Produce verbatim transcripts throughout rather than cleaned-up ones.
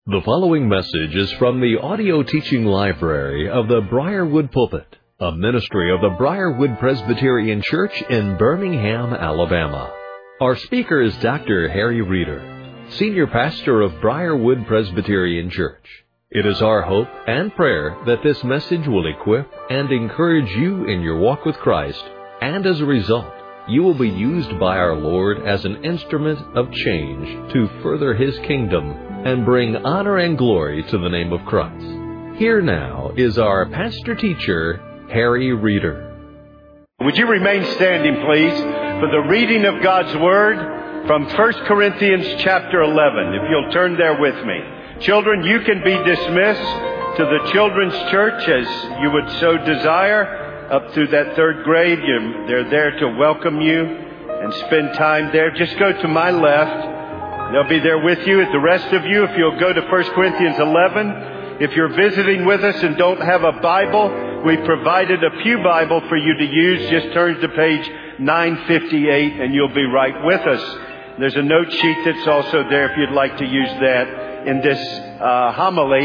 The following message is from the audio teaching library of the Briarwood Pulpit, a ministry of the Briarwood Presbyterian Church in Birmingham, Alabama. Our speaker is Doctor Harry Reeder, Senior Pastor of Briarwood Presbyterian Church. It is our hope and prayer that this message will equip and encourage you in your walk with Christ, and as a result, you will be used by our Lord as an instrument of change to further His kingdom and bring honor and glory to the name of Christ. Here now is our pastor-teacher, Harry Reeder. Would you remain standing, please, for the reading of God's Word from First Corinthians chapter eleven. If you'll turn there with me. Children, you can be dismissed to the children's church as you would so desire. Up through that third grade, you, they're there to welcome you and spend time there. Just go to my left. They'll be there with you. The rest of you, if you'll go to First Corinthians eleven. If you're visiting with us and don't have a Bible, we provided a pew Bible for you to use. Just turn to page nine fifty-eight and you'll be right with us. There's a note sheet that's also there if you'd like to use that in this uh, homily,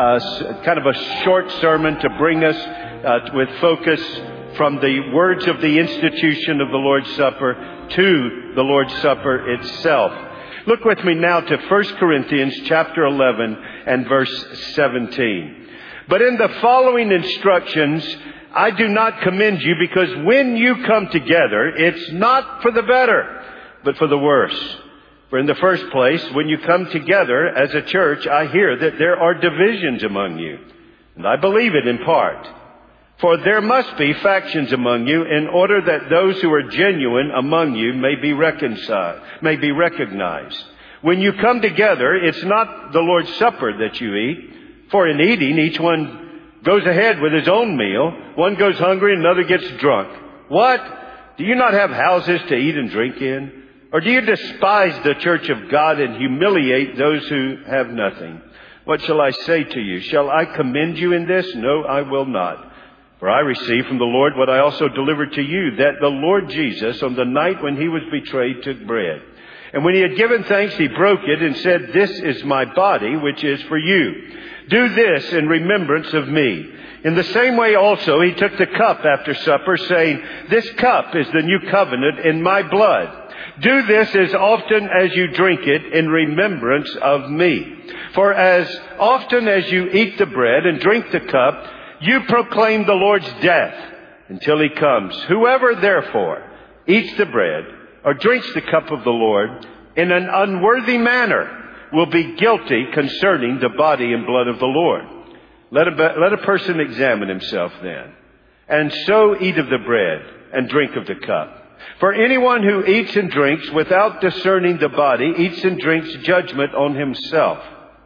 uh, kind of a short sermon to bring us uh, with focus from the words of the institution of the Lord's Supper to the Lord's Supper itself. Look with me now to First Corinthians chapter eleven and verse seventeen. But in the following instructions, I do not commend you, because when you come together, it's not for the better, but for the worse. For in the first place, when you come together as a church, I hear that there are divisions among you. And I believe it in part. For there must be factions among you, in order that those who are genuine among you may be reconciled, may be recognized. When you come together, it's not the Lord's Supper that you eat. For in eating, each one goes ahead with his own meal. One goes hungry, another gets drunk. What? Do you not have houses to eat and drink in? Or do you despise the church of God and humiliate those who have nothing? What shall I say to you? Shall I commend you in this? No, I will not. For I received from the Lord what I also delivered to you, that the Lord Jesus, on the night when He was betrayed, took bread. And when He had given thanks, He broke it and said, "This is my body, which is for you. Do this in remembrance of me." In the same way also He took the cup after supper, saying, "This cup is the new covenant in my blood. Do this as often as you drink it in remembrance of me. For as often as you eat the bread and drink the cup, you proclaim the Lord's death until He comes. Whoever therefore eats the bread or drinks the cup of the Lord in an unworthy manner will be guilty concerning the body and blood of the Lord. Let a, let a person examine himself then, and so eat of the bread and drink of the cup. For anyone who eats and drinks without discerning the body eats and drinks judgment on himself.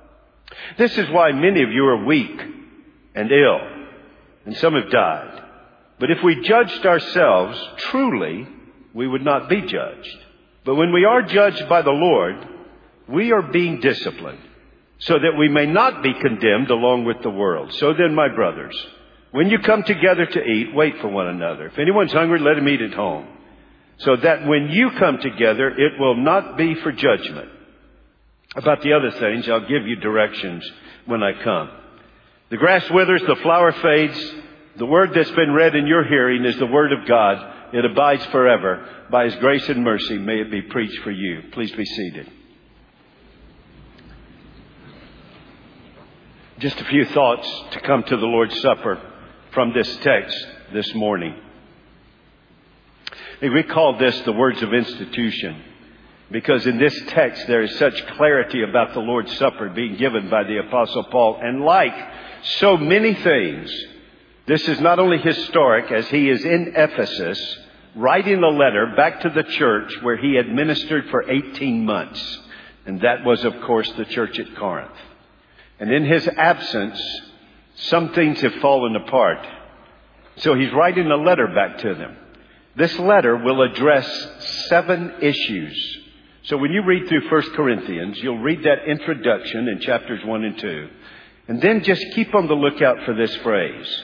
This is why many of you are weak and ill, and some have died. But if we judged ourselves, truly we would not be judged. But when we are judged by the Lord, we are being disciplined, so that we may not be condemned along with the world. So then, my brothers, when you come together to eat, wait for one another. If anyone's hungry, let him eat at home, so that when you come together, it will not be for judgment. About the other things, I'll give you directions when I come. The grass withers, the flower fades. The word that's been read in your hearing is the word of God. It abides forever. By His grace and mercy, may it be preached for you. Please be seated. Just a few thoughts to come to the Lord's Supper from this text this morning. We call this the words of institution, because in this text there is such clarity about the Lord's Supper being given by the Apostle Paul. And like so many things, this is not only historic, as he is in Ephesus writing a letter back to the church where he had ministered for eighteen months. And that was, of course, the church at Corinth. And in his absence, some things have fallen apart. So he's writing a letter back to them. This letter will address seven issues. So when you read through First Corinthians, you'll read that introduction in chapters one and two. And then just keep on the lookout for this phrase.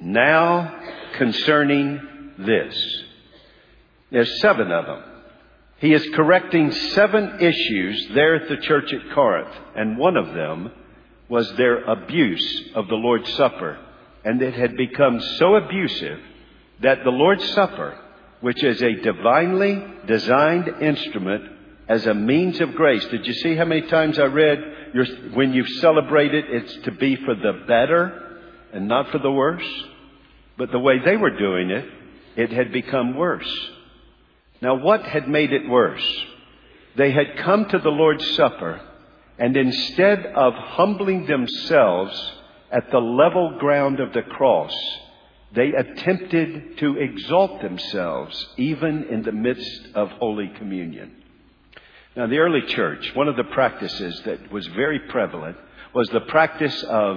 Now concerning this. There's seven of them. He is correcting seven issues there at the church at Corinth. And one of them was their abuse of the Lord's Supper. And it had become so abusive that the Lord's Supper, which is a divinely designed instrument as a means of grace. Did you see how many times I read, you're, when you celebrate it, it's to be for the better and not for the worse? But the way they were doing it, it had become worse. Now, what had made it worse? They had come to the Lord's Supper, and instead of humbling themselves at the level ground of the cross, they attempted to exalt themselves even in the midst of Holy Communion. Now, the early church, one of the practices that was very prevalent was the practice of,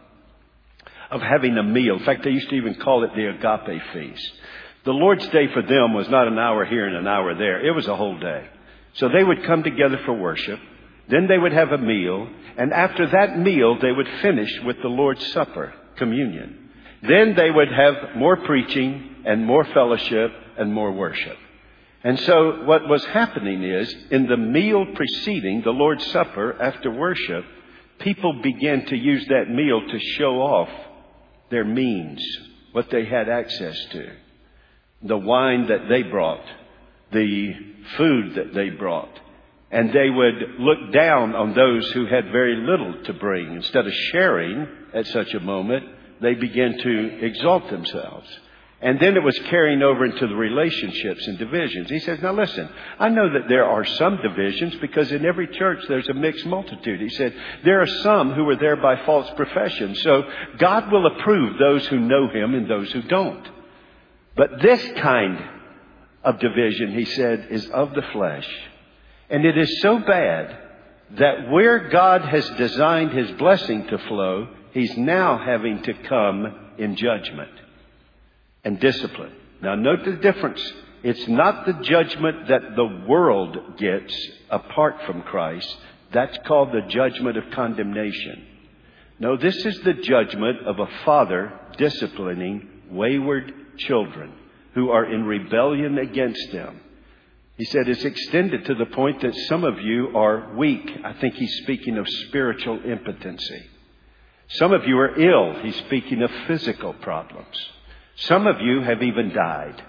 of having a meal. In fact, they used to even call it the agape feast. The Lord's Day for them was not an hour here and an hour there. It was a whole day. So they would come together for worship. Then they would have a meal. And after that meal, they would finish with the Lord's Supper, communion. Then they would have more preaching and more fellowship and more worship. And so what was happening is, in the meal preceding the Lord's Supper after worship, people began to use that meal to show off their means, what they had access to. The wine that they brought, the food that they brought. And they would look down on those who had very little to bring. Instead of sharing at such a moment, they began to exalt themselves. And then it was carrying over into the relationships and divisions. He says, now listen, I know that there are some divisions because in every church there's a mixed multitude. He said, there are some who are there by false profession. So God will approve those who know Him and those who don't. But this kind of division, he said, is of the flesh. And it is so bad that where God has designed His blessing to flow, He's now having to come in judgment and discipline. Now note the difference. It's not the judgment that the world gets apart from Christ. That's called the judgment of condemnation. No, this is the judgment of a father disciplining wayward children who are in rebellion against them. He said it's extended to the point that some of you are weak. I think he's speaking of spiritual impotency. Some of you are ill. He's speaking of physical problems. Some of you have even died.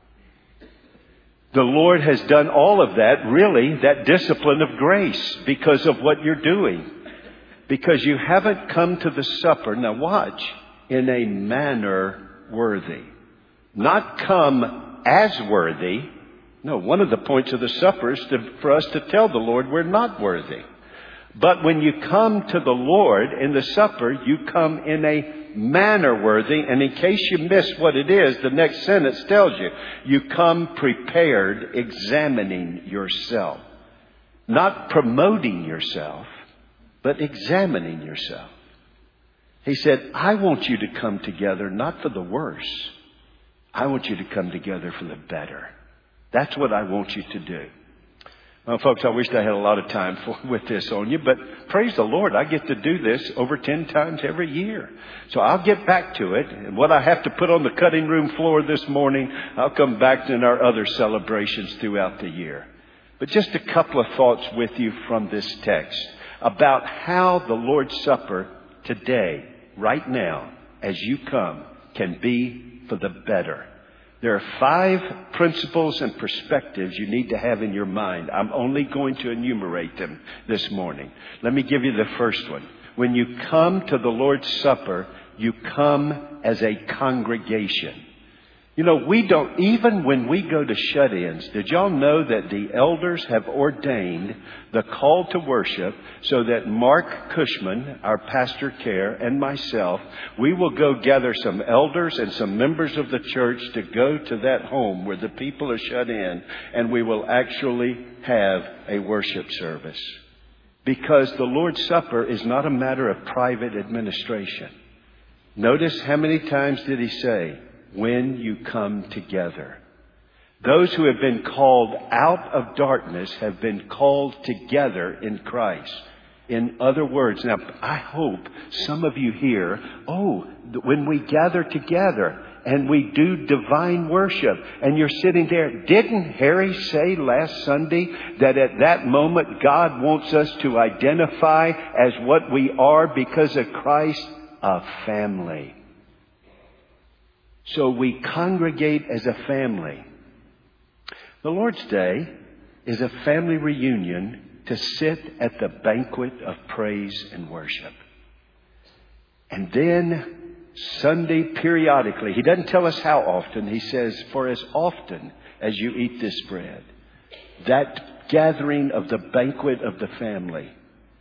The Lord has done all of that, really, that discipline of grace because of what you're doing. Because you haven't come to the supper, now watch, in a manner worthy. Not come as worthy. No, one of the points of the supper is to, for us to tell the Lord we're not worthy. But when you come to the Lord in the supper, you come in a manner worthy. And in case you miss what it is, the next sentence tells you, you come prepared, examining yourself. Not promoting yourself, but examining yourself. He said, I want you to come together not for the worse. I want you to come together for the better. That's what I want you to do. Well, folks, I wish I had a lot of time for, with this on you, but praise the Lord, I get to do this over ten times every year. So I'll get back to it. And what I have to put on the cutting room floor this morning, I'll come back to in our other celebrations throughout the year. But just a couple of thoughts with you from this text about how the Lord's Supper today, right now, as you come, can be for the better. There are five principles and perspectives you need to have in your mind. I'm only going to enumerate them this morning. Let me give you the first one. When you come to the Lord's Supper, you come as a congregation. You know, we don't, even when we go to shut-ins, did y'all know that the elders have ordained the call to worship so that Mark Cushman, our pastor care, and myself, we will go gather some elders and some members of the church to go to that home where the people are shut in, and we will actually have a worship service. Because the Lord's Supper is not a matter of private administration. Notice how many times did he say, when you come together. Those who have been called out of darkness have been called together in Christ. In other words, now I hope some of you here, oh, when we gather together and we do divine worship. And you're sitting there. Didn't Harry say last Sunday that at that moment God wants us to identify as what we are because of Christ? A family. So we congregate as a family. The Lord's Day is a family reunion to sit at the banquet of praise and worship. And then Sunday periodically, he doesn't tell us how often, he says, for as often as you eat this bread, that gathering of the banquet of the family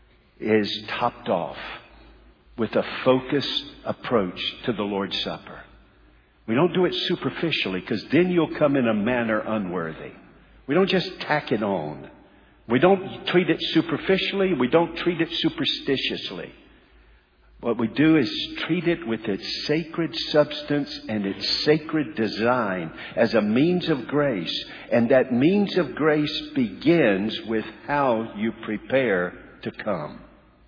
is topped off with a focused approach to the Lord's Supper. We don't do it superficially, because then you'll come in a manner unworthy. We don't just tack it on. We don't treat it superficially. We don't treat it superstitiously. What we do is treat it with its sacred substance and its sacred design as a means of grace. And that means of grace begins with how you prepare to come.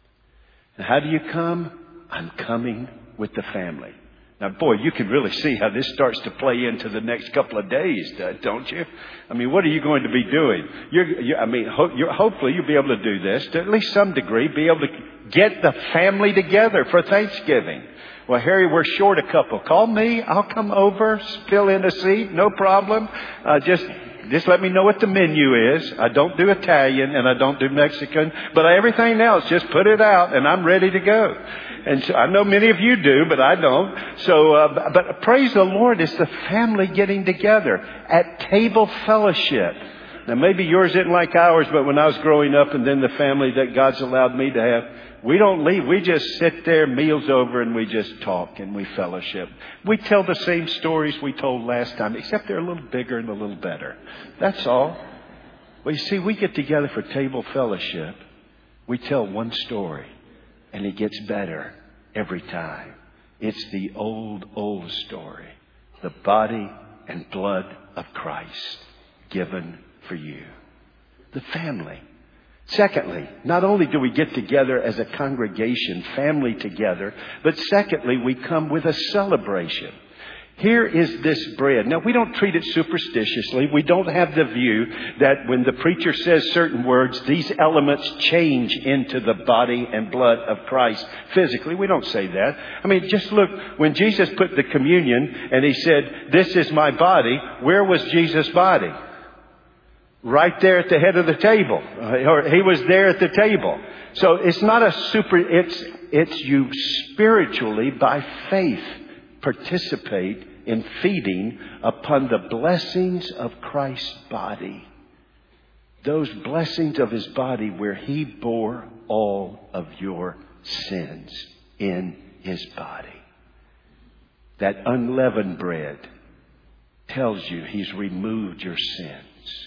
And how do you come? I'm coming with the family. Now, boy, you can really see how this starts to play into the next couple of days, don't you? I mean, what are you going to be doing? You're, you're, I mean, ho- you're, hopefully you'll be able to do this to at least some degree, be able to get the family together for Thanksgiving. Well, Harry, we're short a couple. Call me. I'll come over, fill in a seat. No problem. Uh, just... Just let me know what the menu is. I don't do Italian and I don't do Mexican, but everything else, just put it out and I'm ready to go. And so I know many of you do, but I don't. So, uh, but praise the Lord, it's the family getting together at table fellowship. Now maybe yours isn't like ours, but when I was growing up and then the family that God's allowed me to have, we don't leave. We just sit there, meals over, and we just talk and we fellowship. We tell the same stories we told last time, except they're a little bigger and a little better. That's all. Well, you see, we get together for table fellowship. We tell one story, and it gets better every time. It's the old, old story. The body and blood of Christ given for you. The family. Secondly, not only do we get together as a congregation, family together, but secondly, we come with a celebration. Here is this bread. Now, we don't treat it superstitiously. We don't have the view that when the preacher says certain words, these elements change into the body and blood of Christ physically. We don't say that. I mean, just look, when Jesus put the communion and he said, this is my body, where was Jesus' body? Right there at the head of the table. Uh, or he was there at the table. So it's not a super, it's, it's you spiritually by faith participate in feeding upon the blessings of Christ's body. Those blessings of his body where he bore all of your sins in his body. That unleavened bread tells you he's removed your sins.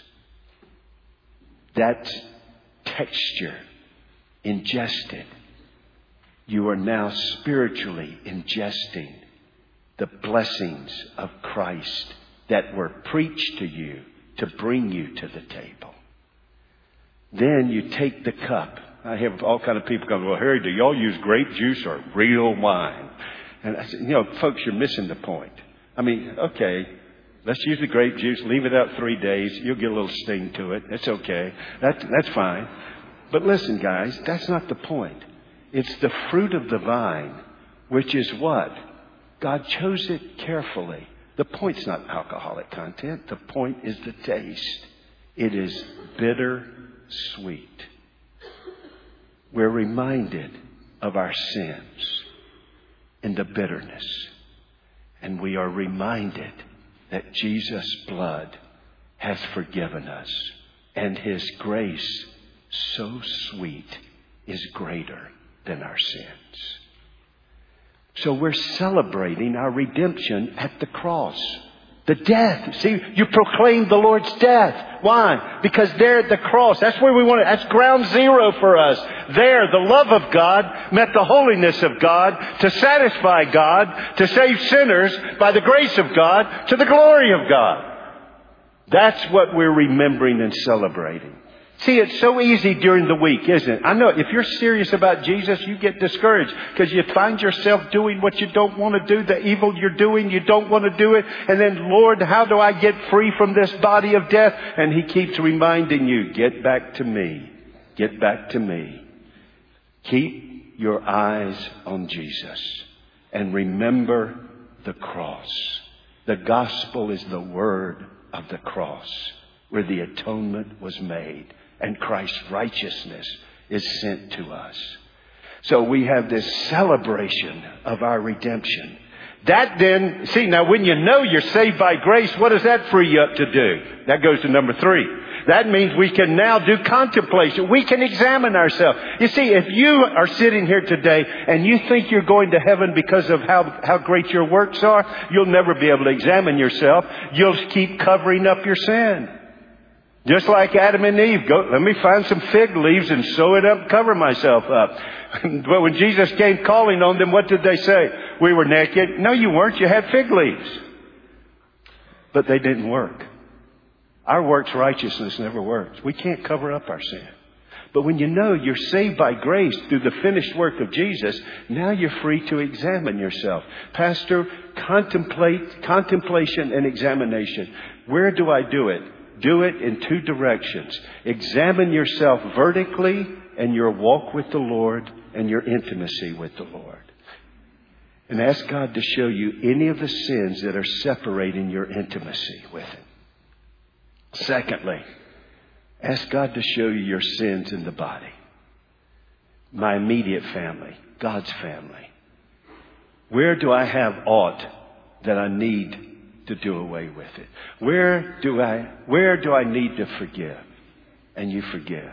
That texture ingested, you are now spiritually ingesting the blessings of Christ that were preached to you to bring you to the table. Then you take the cup. I have all kind of people going, well, Harry, do y'all use grape juice or real wine? And I said, you know, folks, you're missing the point. I mean, okay. Let's use the grape juice. Leave it out three days. You'll get a little sting to it. That's okay. That, that's fine. But listen, guys, that's not the point. It's the fruit of the vine, which is what? God chose it carefully. The point's not alcoholic content. The point is the taste. It is bitter sweet. We're reminded of our sins in the bitterness. And we are reminded that Jesus' blood has forgiven us. And his grace, so sweet, is greater than our sins. So we're celebrating our redemption at the cross. The death. See, you proclaim the Lord's death. Why? Because there at the cross, that's where we want it. That's ground zero for us. There, the love of God met the holiness of God to satisfy God, to save sinners by the grace of God to the glory of God. That's what we're remembering and celebrating. See, it's so easy during the week, isn't it? I know if you're serious about Jesus, you get discouraged because you find yourself doing what you don't want to do. The evil you're doing, you don't want to do it. And then, Lord, how do I get free from this body of death? And He keeps reminding you, get back to me. Get back to me. Keep your eyes on Jesus and remember the cross. The gospel is the word of the cross where the atonement was made. And Christ's righteousness is sent to us. So we have this celebration of our redemption. That then, see, now when you know you're saved by grace, what does that free you up to do? That goes to number three. That means we can now do contemplation. We can examine ourselves. You see, if you are sitting here today and you think you're going to heaven because of how, how great your works are, you'll never be able to examine yourself. You'll keep covering up your sin. Just like Adam and Eve, go, let me find some fig leaves and sew it up, cover myself up. But when Jesus came calling on them, what did they say? We were naked. No, you weren't. You had fig leaves. But they didn't work. Our works righteousness never works. We can't cover up our sin. But when you know you're saved by grace through the finished work of Jesus, now you're free to examine yourself. Pastor, contemplate, contemplation and examination. Where do I do it? Do it in two directions. Examine yourself vertically and your walk with the Lord and your intimacy with the Lord. And ask God to show you any of the sins that are separating your intimacy with Him. Secondly, ask God to show you your sins in the body. My immediate family, God's family. Where do I have aught that I need to do away with it? Where do I, where do I need to forgive? And you forgive.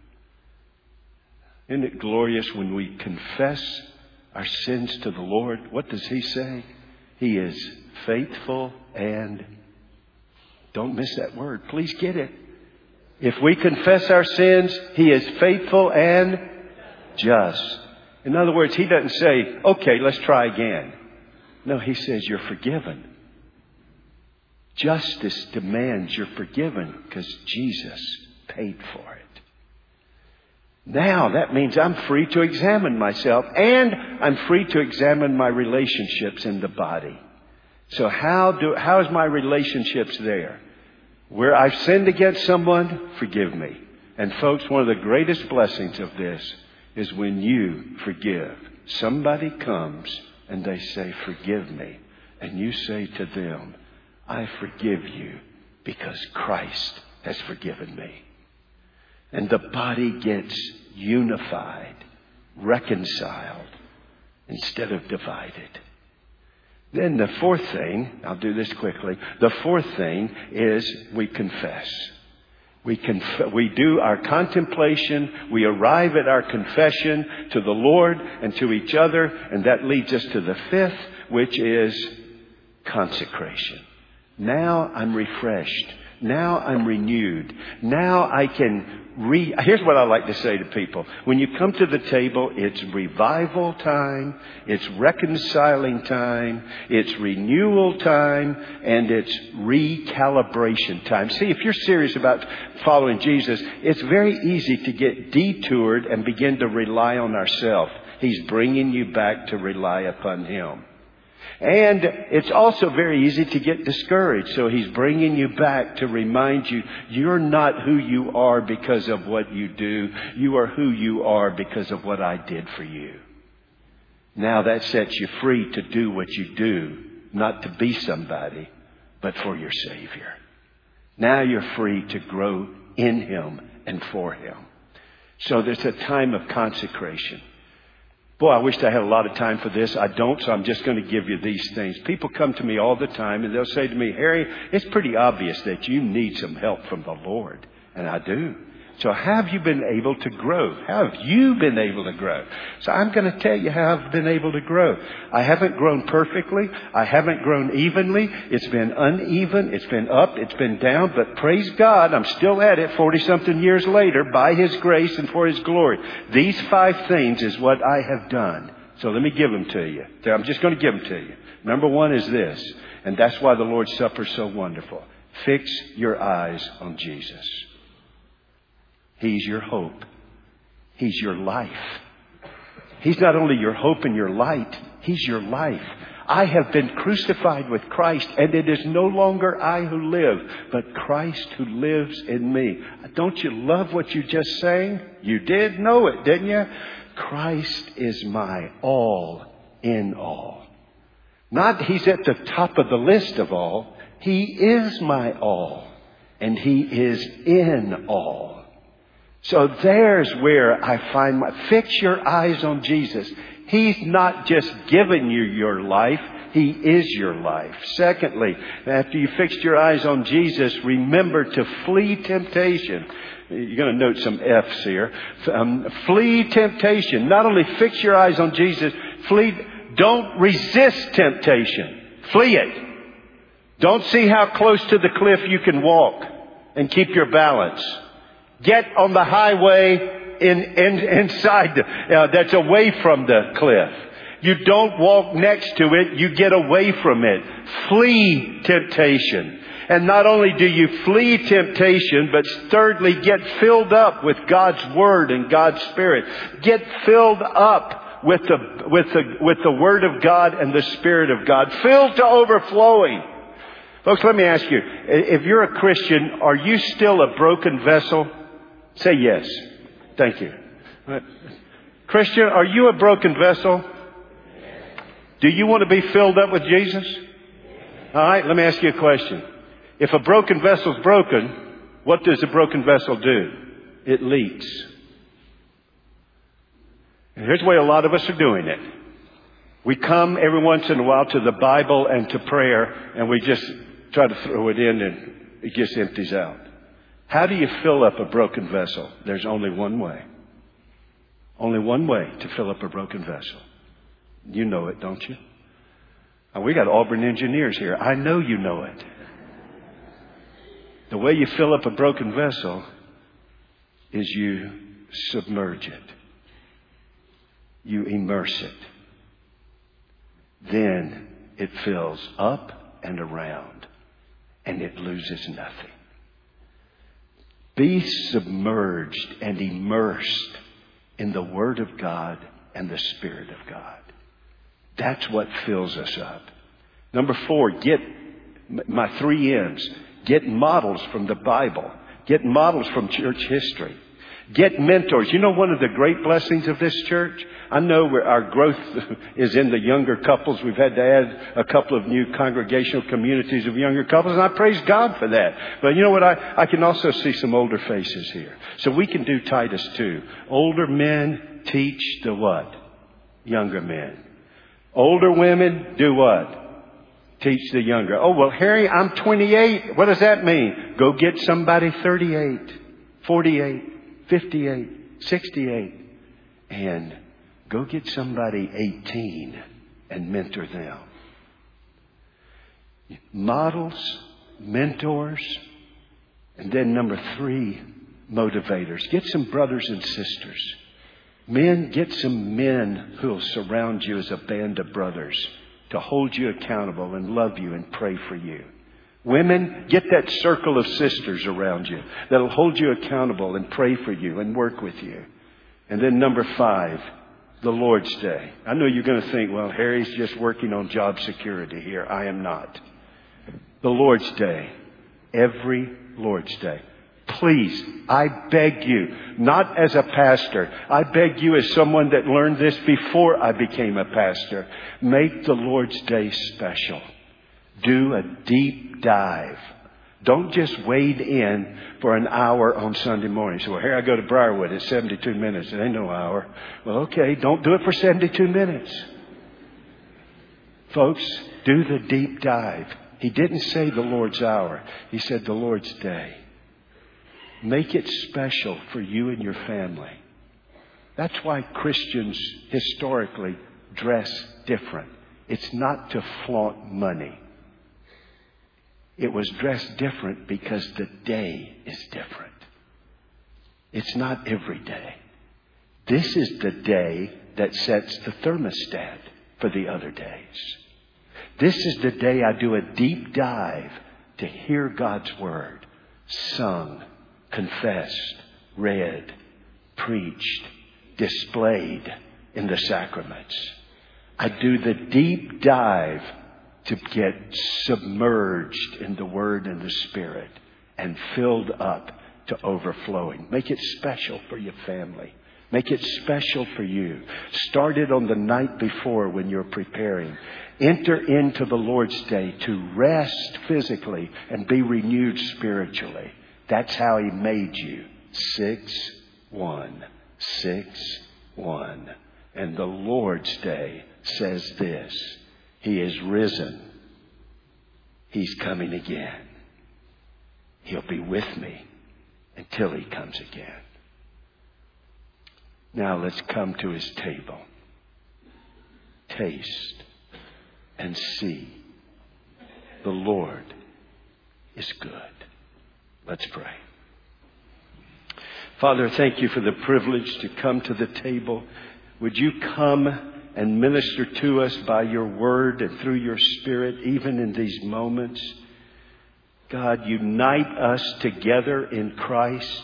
Isn't it glorious when we confess our sins to the Lord? What does He say? He is faithful and, don't miss that word. Please get it. If we confess our sins, He is faithful and just. In other words, He doesn't say, okay, let's try again. No, He says you're forgiven. Justice demands you're forgiven because Jesus paid for it. Now that means I'm free to examine myself and I'm free to examine my relationships in the body. So how do, how is my relationships there? Where I've sinned against someone, forgive me. And folks, one of the greatest blessings of this is when you forgive. Somebody comes and they say, forgive me. And you say to them, I forgive you because Christ has forgiven me. And the body gets unified, reconciled, instead of divided. Then the fourth thing, I'll do this quickly. The fourth thing is we confess. We conf- we do our contemplation. We arrive at our confession to the Lord and to each other. And that leads us to the fifth, which is consecration. Now I'm refreshed. Now I'm renewed. Now I can re... Here's what I like to say to people. When you come to the table, it's revival time, it's reconciling time, it's renewal time, and it's recalibration time. See, if you're serious about following Jesus, it's very easy to get detoured and begin to rely on ourselves. He's bringing you back to rely upon Him. And it's also very easy to get discouraged. So He's bringing you back to remind you, you're not who you are because of what you do. You are who you are because of what I did for you. Now that sets you free to do what you do, not to be somebody, but for your Savior. Now you're free to grow in Him and for Him. So there's a time of consecration. Boy, I wish I had a lot of time for this. I don't, so I'm just going to give you these things. People come to me all the time and they'll say to me, Harry, it's pretty obvious that you need some help from the Lord. And I do. So how have you been able to grow? How have you been able to grow? So I'm going to tell you how I've been able to grow. I haven't grown perfectly. I haven't grown evenly. It's been uneven. It's been up. It's been down. But praise God, I'm still at it forty-something years later by His grace and for His glory. These five things is what I have done. So let me give them to you. I'm just going to give them to you. Number one is this, and that's why the Lord's Supper is so wonderful. Fix your eyes on Jesus. He's your hope. He's your life. He's not only your hope and your light, He's your life. I have been crucified with Christ, and it is no longer I who live, but Christ who lives in me. Don't you love what you just sang? You did know it, didn't you? Christ is my all in all. Not He's at the top of the list of all. He is my all, and He is in all. So there's where I find my... Fix your eyes on Jesus. He's not just given you your life. He is your life. Secondly, after you fixed your eyes on Jesus, remember to flee temptation. You're going to note some F's here. Um, flee temptation. Not only fix your eyes on Jesus, flee. Don't resist temptation. Flee it. Don't see how close to the cliff you can walk and keep your balance. Get on the highway in, in inside the, uh, that's away from the cliff. You don't walk next to it. You get away from it. Flee temptation. And not only do you flee temptation, but thirdly, get filled up with God's Word and God's Spirit. Get filled up with the, with the, with the Word of God and the Spirit of God. Filled to overflowing. Folks, let me ask you, if you're a Christian, are you still a broken vessel? Say yes. Thank you. Christian, are you a broken vessel? Do you want to be filled up with Jesus? All right, let me ask you a question. If a broken vessel's broken, what does a broken vessel do? It leaks. And here's the way a lot of us are doing it. We come every once in a while to the Bible and to prayer, and we just try to throw it in and it just empties out. How do you fill up a broken vessel? There's only one way. Only one way to fill up a broken vessel. You know it, don't you? Oh, we got Auburn engineers here. I know you know it. The way you fill up a broken vessel is you submerge it. You immerse it. Then it fills up and around, and it loses nothing. Be submerged and immersed in the Word of God and the Spirit of God. That's what fills us up. Number four, get my three M's. Get models from the Bible. Get models from church history. Get mentors. You know one of the great blessings of this church? I know where our growth is in the younger couples. We've had to add a couple of new congregational communities of younger couples, and I praise God for that. But you know what? I, I can also see some older faces here. So we can do Titus two. Older men teach the what? Younger men. Older women do what? Teach the younger. Oh, well, Harry, I'm twenty-eight. What does that mean? Go get somebody thirty-eight, forty-eight, fifty-eight, sixty-eight, and go get somebody eighteen and mentor them. Models, mentors, and then number three, motivators. Get some brothers and sisters. Men, get some men who will surround you as a band of brothers to hold you accountable and love you and pray for you. Women, get that circle of sisters around you that'll hold you accountable and pray for you and work with you. And then number five, the Lord's Day. I know you're going to think, well, Harry's just working on job security here. I am not. The Lord's Day. Every Lord's Day. Please, I beg you, not as a pastor, I beg you as someone that learned this before I became a pastor, make the Lord's Day special. Do a deep dive. Don't just wade in for an hour on Sunday morning. So, well, here I go to Briarwood. It's seventy-two minutes. It ain't no hour. Well, okay, don't do it for seventy-two minutes. Folks, do the deep dive. He didn't say the Lord's hour. He said the Lord's day. Make it special for you and your family. That's why Christians historically dress different. It's not to flaunt money. It was dressed different because the day is different. It's not every day. This is the day that sets the thermostat for the other days. This is the day I do a deep dive to hear God's Word sung, confessed, read, preached, displayed in the sacraments. I do the deep dive to get submerged in the Word and the Spirit and filled up to overflowing. Make it special for your family. Make it special for you. Start it on the night before when you're preparing. Enter into the Lord's Day to rest physically and be renewed spiritually. That's how He made you. Six, one, six, one. And the Lord's Day says this: He is risen. He's coming again. He'll be with me until He comes again. Now let's come to His table. Taste and see. The Lord is good. Let's pray. Father, thank You for the privilege to come to the table. Would You come and minister to us by Your Word and through Your Spirit, even in these moments? God, unite us together in Christ.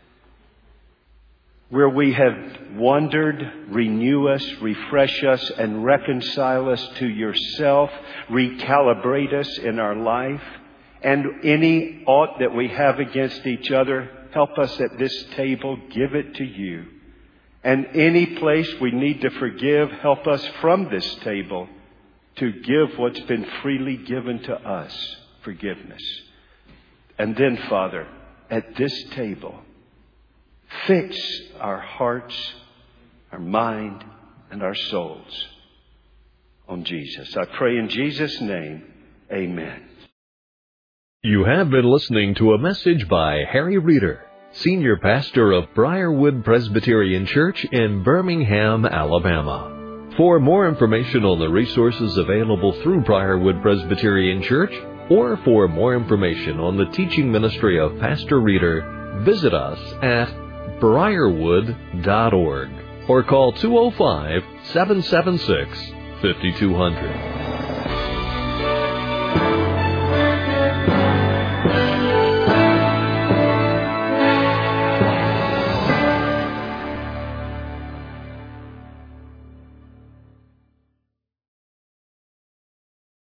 Where we have wandered, renew us, refresh us, and reconcile us to Yourself. Recalibrate us in our life. And any aught that we have against each other, help us at this table, give it to You. And any place we need to forgive, help us from this table to give what's been freely given to us, forgiveness. And then, Father, at this table, fix our hearts, our mind, and our souls on Jesus. I pray in Jesus' name, amen. You have been listening to a message by Harry Reeder, Senior Pastor of Briarwood Presbyterian Church in Birmingham, Alabama. For more information on the resources available through Briarwood Presbyterian Church, or for more information on the teaching ministry of Pastor Reeder, visit us at briarwood dot org or call two oh five, seven seven six, five two zero zero.